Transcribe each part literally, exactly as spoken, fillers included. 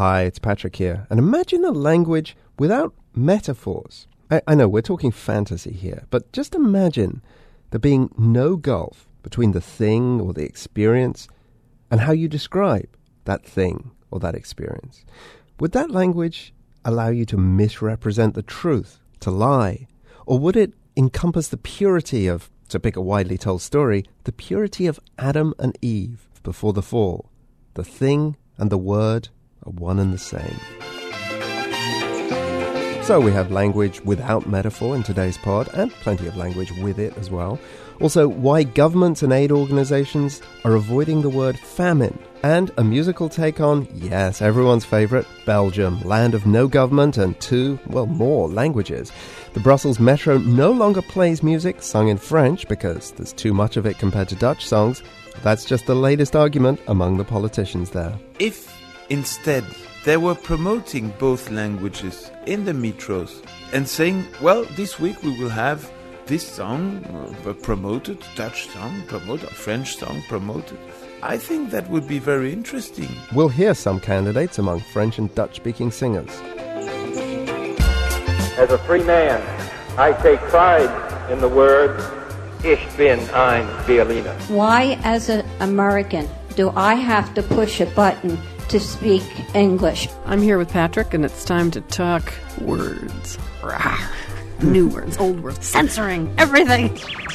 Hi, it's Patrick here. And imagine a language without metaphors. I, I know we're talking fantasy here, but just imagine there being no gulf between the thing or the experience and how you describe that thing or that experience. Would that language allow you to misrepresent the truth, to lie? Or would it encompass the purity of, to pick a widely told story, the purity of Adam and Eve before the fall? The thing and the word are one and the same. So we have language without metaphor in today's pod, and plenty of language with it as well. Also, why governments and aid organizations are avoiding the word famine. And a musical take on, yes, everyone's favorite, Belgium, land of no government and two, well, more languages. The Brussels Metro no longer plays music sung in French because there's too much of it compared to Dutch songs. That's just the latest argument among the politicians there. If instead they were promoting both languages in the metros and saying, well, this week we will have this song uh, promoted, Dutch song promoted, French song promoted, I think that would be very interesting. We'll hear some candidates among French and Dutch-speaking singers. As a free man, I take pride in the word Ich bin ein Berliner. Why, as an American, do I have to push a button to speak English? I'm here with Patrick, and it's time to talk words. Rawr. New words, old words, censoring, everything.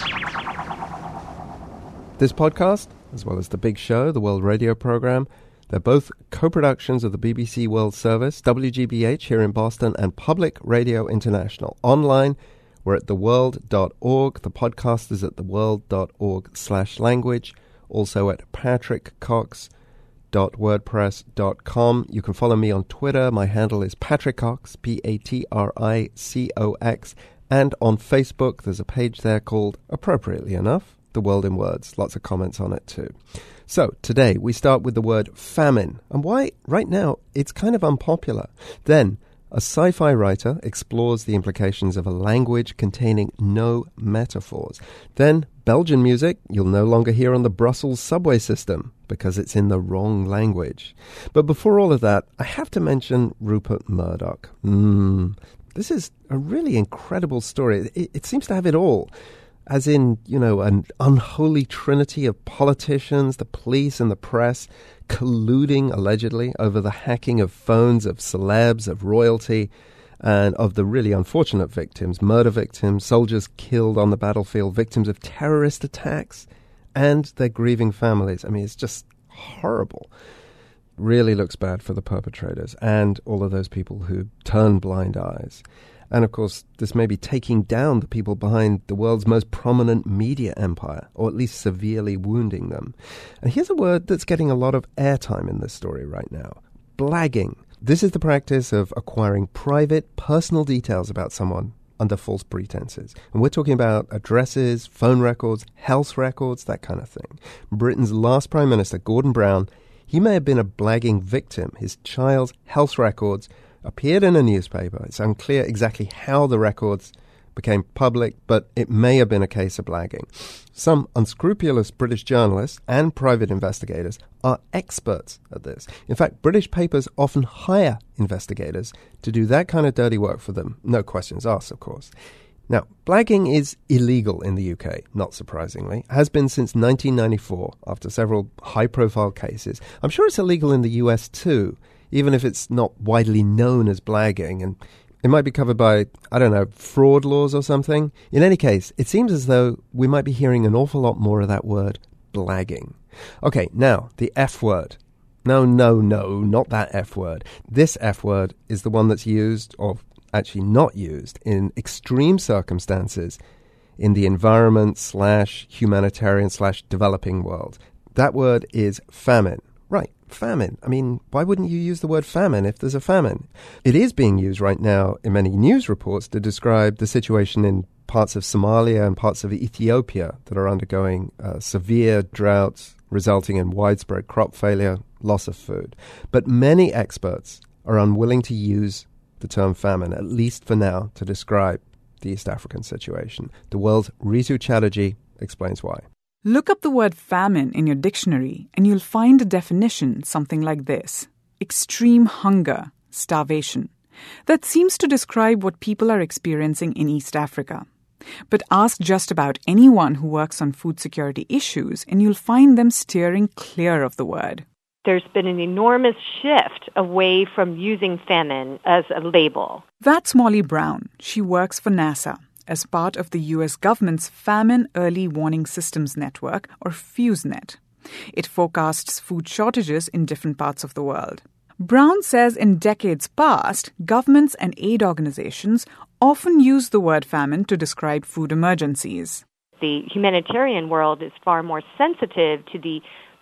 This podcast, as well as The Big Show, the World Radio Program, they're both co-productions of the B B C World Service, W G B H here in Boston, and Public Radio International. Online, we're at the world dot org. The podcast is at the world dot org slash language. Also at patrick cox dot wordpress dot com. You can follow me on Twitter. My handle is Patrick Cox, P A T R I C O X. And on Facebook, there's a page there called, appropriately enough, The World in Words. Lots of comments on it too. So today we start with the word famine and why right now it's kind of unpopular. Then a sci-fi writer explores the implications of a language containing no metaphors. Then Belgian music you'll no longer hear on the Brussels subway system because it's in the wrong language. But before all of that, I have to mention Rupert Murdoch. Mm, this is a really incredible story. It, it seems to have it all. As in, you know, an unholy trinity of politicians, the police and the press colluding, allegedly, over the hacking of phones of celebs, of royalty, and of the really unfortunate victims, murder victims, soldiers killed on the battlefield, victims of terrorist attacks, and their grieving families. I mean, it's just horrible. Really looks bad for the perpetrators and all of those people who turn blind eyes. And, of course, this may be taking down the people behind the world's most prominent media empire, or at least severely wounding them. And here's a word that's getting a lot of airtime in this story right now. Blagging. This is the practice of acquiring private, personal details about someone under false pretenses. And we're talking about addresses, phone records, health records, that kind of thing. Britain's last Prime Minister, Gordon Brown, he may have been a blagging victim. His child's health records appeared in a newspaper. It's unclear exactly how the records became public, but it may have been a case of blagging. Some unscrupulous British journalists and private investigators are experts at this. In fact, British papers often hire investigators to do that kind of dirty work for them. No questions asked, of course. Now, blagging is illegal in the U K, not surprisingly. Has been since nineteen ninety-four, after several high-profile cases. I'm sure it's illegal in the U S too, even if it's not widely known as blagging, and it might be covered by, I don't know, fraud laws or something. In any case, it seems as though we might be hearing an awful lot more of that word, blagging. Okay, now, the F word. No, no, no, not that F word. This F word is the one that's used, or actually not used, in extreme circumstances in the environment slash humanitarian slash developing world. That word is famine. Right, famine. I mean, why wouldn't you use the word famine if there's a famine? It is being used right now in many news reports to describe the situation in parts of Somalia and parts of Ethiopia that are undergoing uh, severe droughts, resulting in widespread crop failure, loss of food. But many experts are unwilling to use the term famine, at least for now, to describe the East African situation. The World's Ritu Chatterjee explains why. Look up the word famine in your dictionary and you'll find a definition something like this. extreme hunger, starvation. That seems to describe what people are experiencing in East Africa. But ask just about anyone who works on food security issues and you'll find them steering clear of the word. There's been an enormous shift away from using famine as a label. That's Molly Brown. She works for NASA as part of the U S government's Famine Early Warning Systems Network, or FuseNet. It forecasts food shortages in different parts of the world. Brown says in decades past, governments and aid organizations often use the word famine to describe food emergencies. The humanitarian world is far more sensitive to the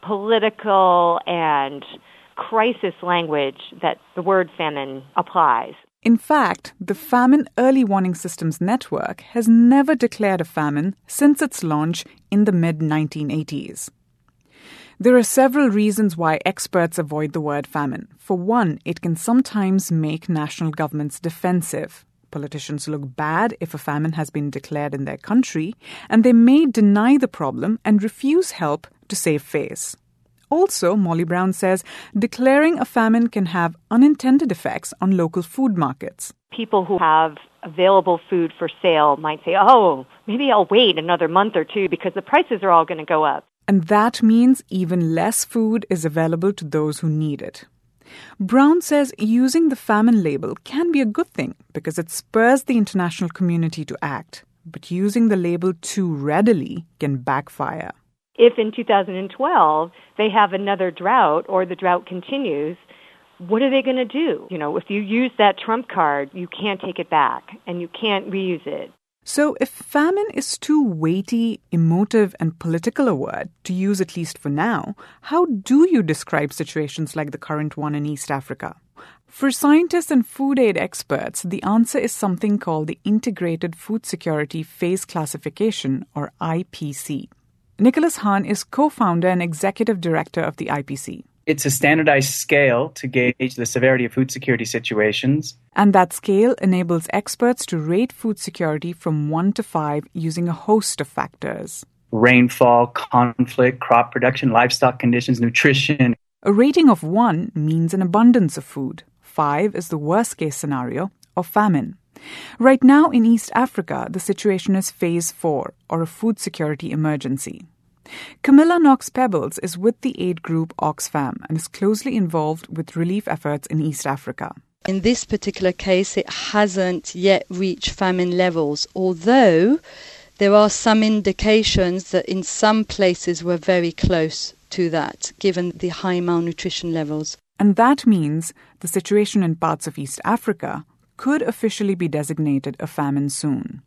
political and crisis language that the word famine applies. In fact, the Famine Early Warning Systems Network has never declared a famine since its launch in the mid nineteen eighties. There are several reasons why experts avoid the word famine. For one, it can sometimes make national governments defensive. Politicians look bad if a famine has been declared in their country, and they may deny the problem and refuse help to save face. Also, Molly Brown says, declaring a famine can have unintended effects on local food markets. People who have available food for sale might say, oh, maybe I'll wait another month or two because the prices are all going to go up. And that means even less food is available to those who need it. Brown says using the famine label can be a good thing because it spurs the international community to act. But using the label too readily can backfire. If in two thousand twelve they have another drought or the drought continues, what are they going to do? You know, if you use that trump card, you can't take it back and you can't reuse it. So if famine is too weighty, emotive, and political a word to use at least for now, how do you describe situations like the current one in East Africa? For scientists and food aid experts, the answer is something called the Integrated Food Security Phase Classification, or I P C. Nicholas Hahn is co-founder and executive director of the I P C. It's a standardized scale to gauge the severity of food security situations. And that scale enables experts to rate food security from one to five using a host of factors. Rainfall, conflict, crop production, livestock conditions, nutrition. A rating of one means an abundance of food. Five is the worst-case scenario, or famine. Right now in East Africa, the situation is phase four, or a food security emergency. Camilla Knox-Pebbles is with the aid group Oxfam and is closely involved with relief efforts in East Africa. In this particular case, it hasn't yet reached famine levels, although there are some indications that in some places we're very close to that, given the high malnutrition levels. And that means the situation in parts of East Africa could officially be designated a famine soon,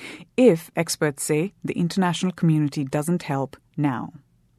if, experts say, the international community doesn't help now.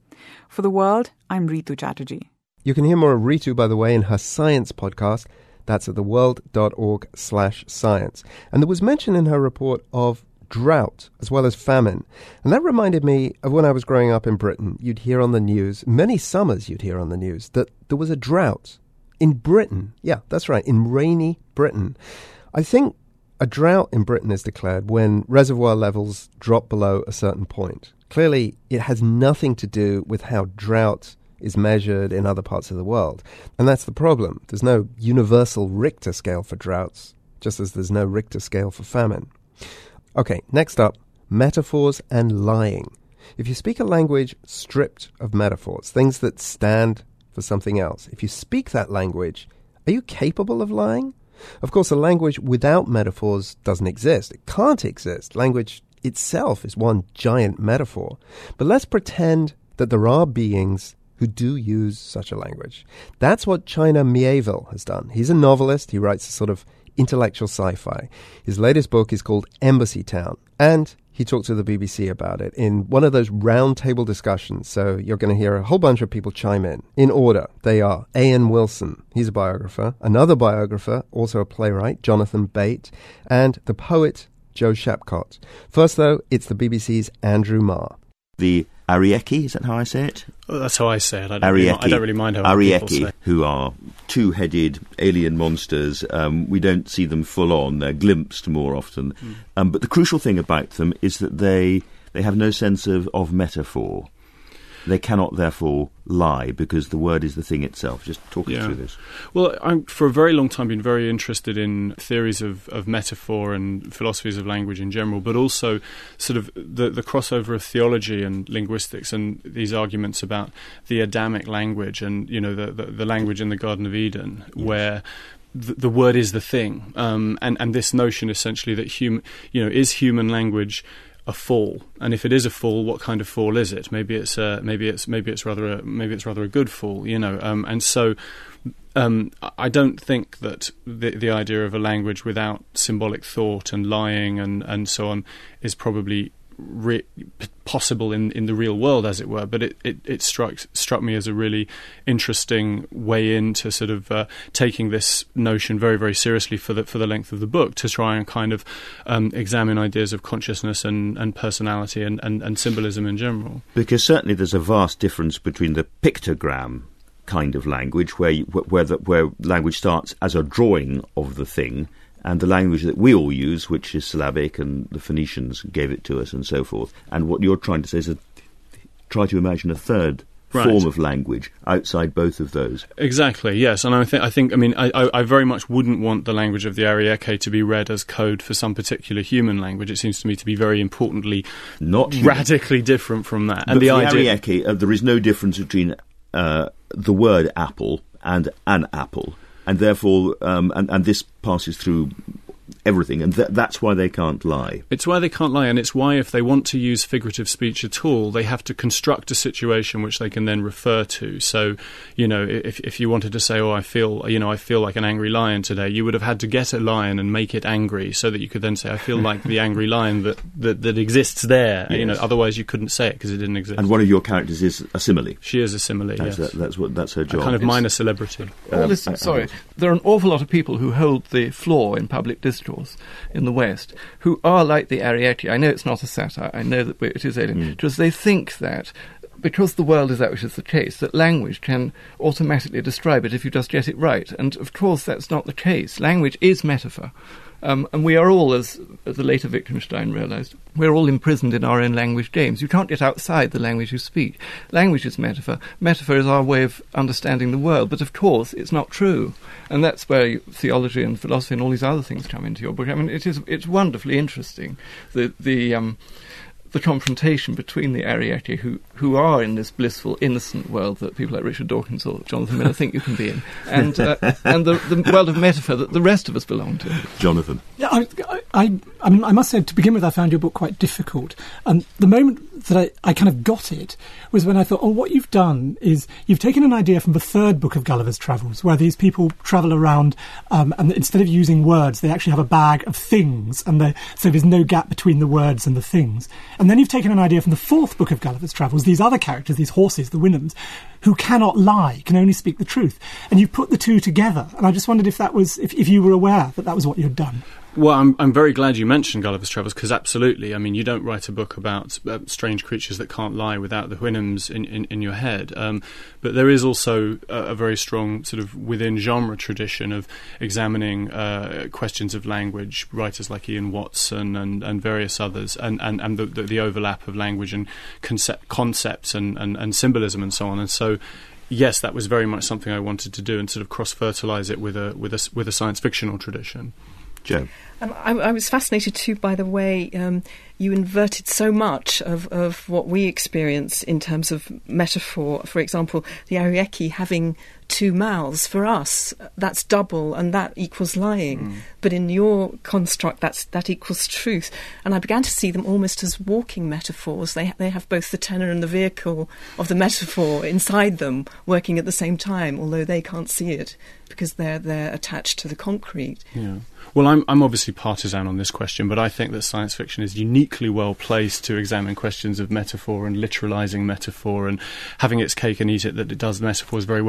For The World, I'm Ritu Chatterjee. You can hear more of Ritu, by the way, in her science podcast. That's at theworld.org slash science. And there was mention in her report of drought as well as famine. And that reminded me of when I was growing up in Britain. You'd hear on the news, many summers you'd hear on the news, that there was a drought in Britain. Yeah, that's right, in rainy Britain. I think a drought in Britain is declared when reservoir levels drop below a certain point. Clearly, it has nothing to do with how drought is measured in other parts of the world. And that's the problem. There's no universal Richter scale for droughts, just as there's no Richter scale for famine. Okay, next up, metaphors and lying. If you speak a language stripped of metaphors, things that stand for something else, if you speak that language, are you capable of lying? Of course, a language without metaphors doesn't exist. It can't exist. Language itself is one giant metaphor. But let's pretend that there are beings who do use such a language. That's what China Miéville has done. He's a novelist. He writes a sort of intellectual sci-fi. His latest book is called Embassy Town, and he talked to the B B C about it in one of those round-table discussions. So you're going to hear a whole bunch of people chime in. In order, they are A N Wilson, he's a biographer, another biographer, also a playwright, Jonathan Bate, and the poet Joe Shapcott. First, though, it's the B B C's Andrew Marr. The Arieki, is that how I say it? Oh, that's how I say it. I don't, really, I don't really mind how Arieki, people say. Who are two-headed alien monsters. Um, we don't see them full on. They're glimpsed more often. Mm. Um, but the crucial thing about them is that they they have no sense of, of metaphor. they cannot therefore lie because the word is the thing itself. Just talk us yeah. through this. Well, I'm for a very long time been very interested in theories of, of metaphor and philosophies of language in general, but also sort of the, the crossover of theology and linguistics and these arguments about the Adamic language and, you know, the, the, the language in the Garden of Eden, yes. where the, the word is the thing, um, and, and this notion essentially that hum, you know, is human language a fall, and if it is a fall, what kind of fall is it? Maybe it's a, maybe it's maybe it's rather a, maybe it's rather a good fall, you know. Um, and so, um, I don't think that the the idea of a language without symbolic thought and lying and, and so on is probably Re- possible in, in the real world, as it were, but it, it, it struck struck me as a really interesting way into sort of uh, taking this notion very, very seriously for the for the length of the book, to try and kind of um, examine ideas of consciousness and, and personality and, and, and symbolism in general. Because certainly there's a vast difference between the pictogram kind of language, where you, where the, where language starts as a drawing of the thing, and the language that we all use, which is syllabic, and the Phoenicians gave it to us and so forth. And what you're trying to say is that try to imagine a third right. form of language outside both of those. Exactly, yes. And I think, I think, I mean, I, I, I very much wouldn't want the language of the Ariake to be read as code for some particular human language. It seems to me to be very importantly not radically different from that. And but the, the idea Ariake, uh, there is no difference between uh, the word apple and an apple. And therefore, um, and, and this passes through everything, and th- that's why they can't lie. It's why they can't lie, and it's why if they want to use figurative speech at all, they have to construct a situation which they can then refer to. So, you know, if if you wanted to say, oh, I feel, you know, I feel like an angry lion today, you would have had to get a lion and make it angry so that you could then say, I feel like the angry lion that, that, that exists there. Yes. You know, otherwise you couldn't say it because it didn't exist. And one of your characters is a simile. She is a simile, that's yes. A, that's, what, that's her job. A kind of it's, minor celebrity. Well, um, listen, sorry, there are an awful lot of people who hold the floor in public discourse in the West who are like the Ariake. I know it's not a satire, I know that it is alien, mm. because they think that because the world is that which is the case, that language can automatically describe it if you just get it right. And of course that's not the case. Language is metaphor. Um, and we are all, as, as the later Wittgenstein realised, we're all imprisoned in our own language games. You can't get outside the language you speak. Language is metaphor. Metaphor is our way of understanding the world. But of course, it's not true. And that's where you, theology and philosophy and all these other things come into your book. I mean, it is it's wonderfully interesting, the the um, the confrontation between the Ariake, who, who are in this blissful, innocent world that people like Richard Dawkins or Jonathan Miller think you can be in, and uh, and the, the world of metaphor that the rest of us belong to. Jonathan. Yeah, I, I, I mean, I must say, to begin with, I found your book quite difficult. And the moment that I, I kind of got it was when I thought, oh, what you've done is you've taken an idea from the third book of Gulliver's Travels, where these people travel around, um, and instead of using words, they actually have a bag of things, and so there's no gap between the words and the things. And then you've taken an idea from the fourth book of Gulliver's Travels, these other characters, these horses, the Winhams, who cannot lie, can only speak the truth. And you've put the two together. And I just wondered if that was, if, if you were aware that that was what you had done. Well, I'm I'm very glad you mentioned Gulliver's Travels, because absolutely, I mean, you don't write a book about uh, strange creatures that can't lie without the Winhams in, in, in your head. Um, but there is also a, a very strong sort of within genre tradition of examining uh, questions of language, writers like Ian Watson and, and various others, and, and, and the, the, the overlap of language and concept, concepts and, and, and symbolism and so on. And so, yes, that was very much something I wanted to do, and sort of cross-fertilise it with a with a with a science fictional tradition. Joe. Um, I, I was fascinated too by the way um, you inverted so much of, of what we experience in terms of metaphor. For example, the Ariake having two mouths, for us, that's double, and that equals lying. Mm. But in your construct, that's that equals truth. And I began to see them almost as walking metaphors. They they have both the tenor and the vehicle of the metaphor inside them, working at the same time, although they can't see it because they're they're attached to the concrete. Yeah. Well, I'm I'm obviously partisan on this question, but I think that science fiction is uniquely well placed to examine questions of metaphor and literalising metaphor and having its cake and eat it, that it does metaphors very well, but also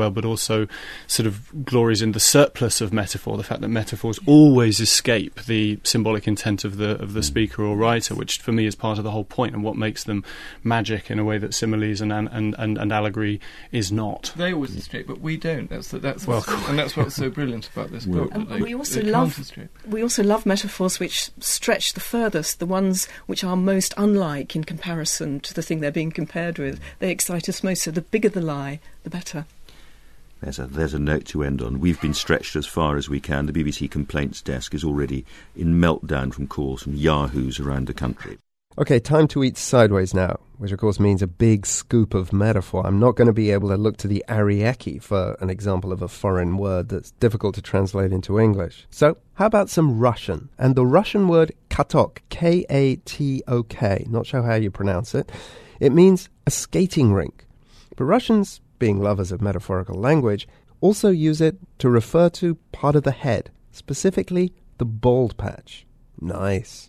also sort of glories in the surplus of metaphor, the fact that metaphors always escape the symbolic intent of the of the speaker or writer, which for me is part of the whole point and what makes them magic in a way that similes and and, and, and allegory is not. They always escape, but we don't. That's the, that's well, what's, and that's what's so brilliant about this book. Um, they, we also love we also love metaphors which stretch the furthest, the ones which are most unlike in comparison to the thing they're being compared with. They excite us most. So the bigger the lie, the better. There's a there's a note to end on. We've been stretched as far as we can. The B B C complaints desk is already in meltdown from calls from yahoos around the country. Okay, time to eat sideways now, which of course means a big scoop of metaphor. I'm not going to be able to look to the Arieki for an example of a foreign word that's difficult to translate into English. So, how about some Russian? And the Russian word katok, K A T O K, not sure how you pronounce it. It means a skating rink. But Russians, being lovers of metaphorical language, also use it to refer to part of the head, specifically the bald patch. Nice.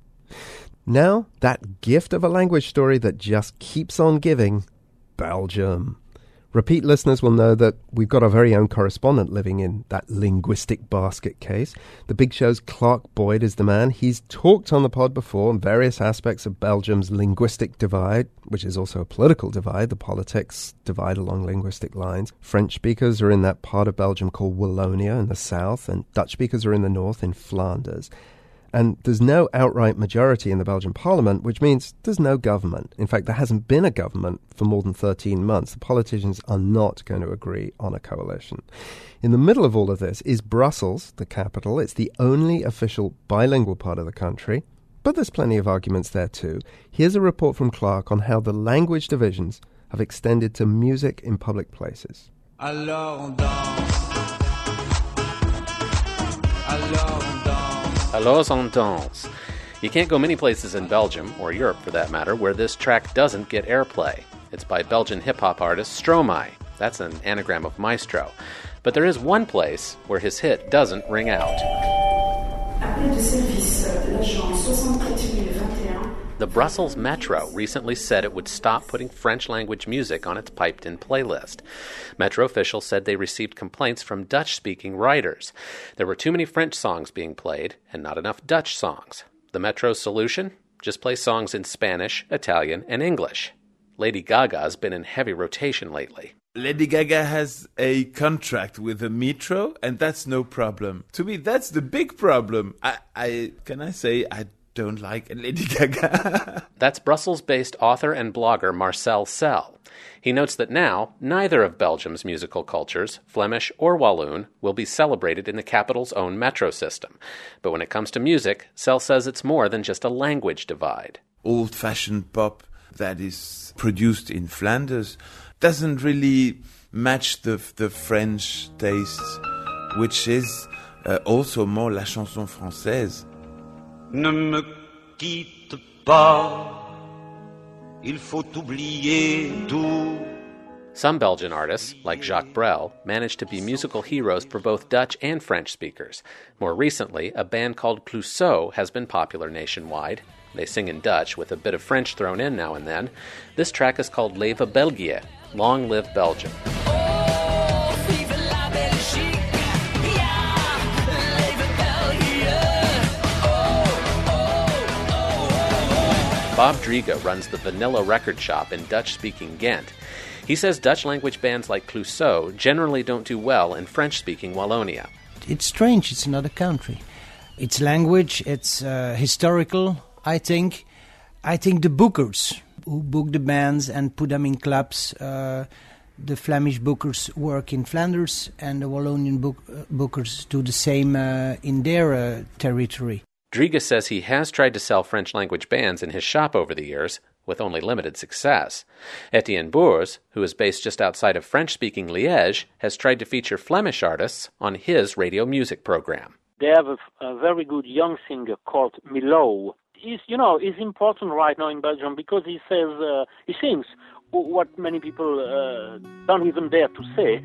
Now, that gift of a language story that just keeps on giving, Belgium. Repeat listeners will know that we've got our very own correspondent living in that linguistic basket case. The Big Show's Clark Boyd is the man. He's talked on the pod before on various aspects of Belgium's linguistic divide, which is also a political divide. The politics divide along linguistic lines. French speakers are in that part of Belgium called Wallonia in the south, and Dutch speakers are in the north in Flanders. And there's no outright majority in the Belgian parliament, which means there's no government. In fact, there hasn't been a government for more than thirteen months. The politicians are not going to agree on a coalition. In the middle of all of this is Brussels, the capital. It's the only official bilingual part of the country. But there's plenty of arguments there too. Here's a report from Clark on how the language divisions have extended to music in public places. Alors on danse. Alors on danse. Alors on danse. You can't go many places in Belgium, or Europe for that matter, where this track doesn't get airplay. It's by Belgian hip-hop artist Stromae. That's an anagram of maestro. But there is one place where his hit doesn't ring out. The Brussels Metro recently said it would stop putting French-language music on its piped-in playlist. Metro officials said they received complaints from Dutch-speaking writers. There were too many French songs being played and not enough Dutch songs. The Metro's solution? Just play songs in Spanish, Italian, and English. Lady Gaga's been in heavy rotation lately. Lady Gaga has a contract with the Metro, and that's no problem. To me, that's the big problem. I, I can I say I don't like Lady Gaga. That's Brussels-based author and blogger Marcel Sell. He notes that now, neither of Belgium's musical cultures, Flemish or Walloon, will be celebrated in the capital's own metro system. But when it comes to music, Sell says it's more than just a language divide. Old-fashioned pop that is produced in Flanders doesn't really match the the French tastes, which is uh, also more la chanson française. Ne me quitte pas, il faut oublier tout. Some Belgian artists, like Jacques Brel, managed to be musical heroes for both Dutch and French speakers. More recently, a band called Clouseau has been popular nationwide. They sing in Dutch with a bit of French thrown in now and then. This track is called Leve België, Long Live Belgium. Bob Driga runs the Vanilla record shop in Dutch-speaking Ghent. He says Dutch-language bands like Clouseau generally don't do well in French-speaking Wallonia. It's strange, it's another country. It's language, it's uh, historical, I think. I think the bookers who book the bands and put them in clubs, uh, the Flemish bookers work in Flanders and the Wallonian book, uh, bookers do the same uh, in their uh, territory. Driga says he has tried to sell French-language bands in his shop over the years, with only limited success. Etienne Boers, who is based just outside of French-speaking Liège, has tried to feature Flemish artists on his radio music program. They have a, a very good young singer called Milo. He's, you know, he's important right now in Belgium because he says, uh, he sings what many people uh, don't even dare to say.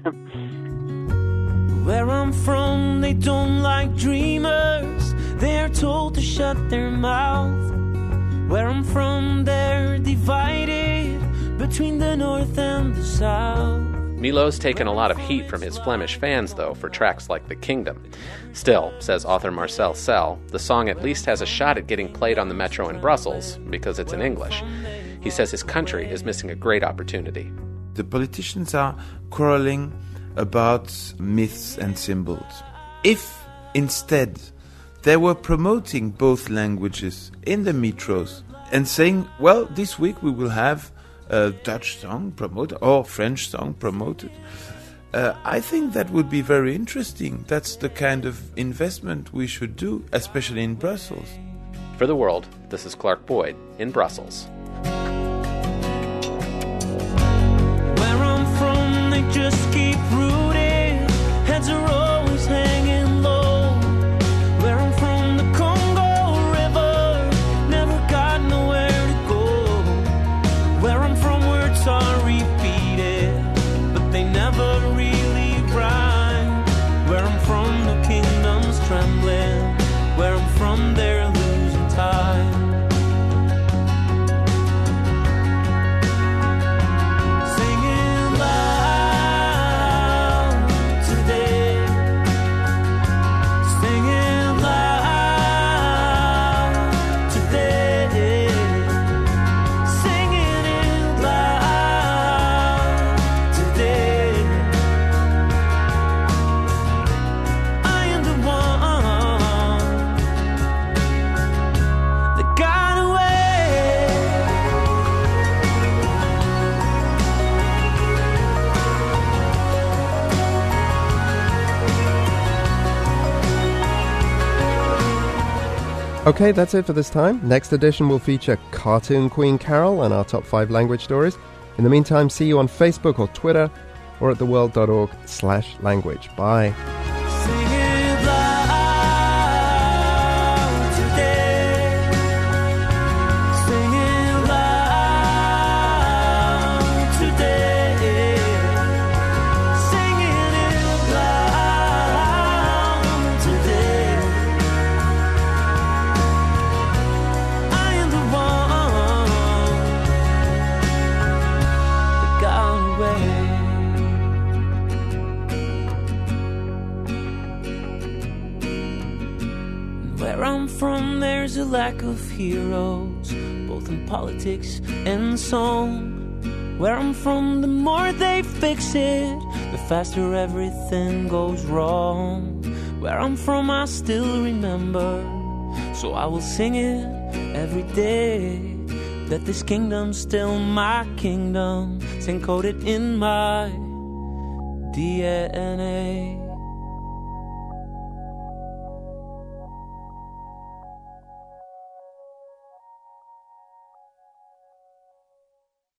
Where I'm from, they don't like dreamers. They're told to shut their mouth. Where I'm from, they're divided between the north and the south. Milo's taken a lot of heat from his Flemish fans, though, for tracks like The Kingdom. Still, says author Marcel Sell, the song at least has a shot at getting played on the metro in Brussels, because it's in English. He says his country is missing a great opportunity. The politicians are quarreling about myths and symbols. If, instead, they were promoting both languages in the metros and saying, well, this week we will have a Dutch song promoted or French song promoted, uh, I think that would be very interesting. That's the kind of investment we should do, especially in Brussels. For The World, this is Clark Boyd in Brussels. Where I'm from, they just keep rooting. Heads are always hanging low. Where I'm from, the Congo River never got nowhere to go. Where I'm from, words are repeated, but they never really rhyme. Where I'm from, the kingdom's trembling. Where I'm from, they're losing time. Singing loud today. Singing loud today. Singing it loud today. I am the one that got away. Okay, that's it for this time. Next edition will feature Cartoon Queen Carol and our top five language stories. In the meantime, see you on Facebook or Twitter or at theworld.org slash language. Bye. Singing loud today. Singing loud today. Singing it loud today. I am the one that got away. Where I'm from, there's a lack of heroes, both in politics and song. Where I'm from, the more they fix it, the faster everything goes wrong. Where I'm from, I still remember, so I will sing it every day. That this kingdom's still my kingdom, it's encoded in my D N A.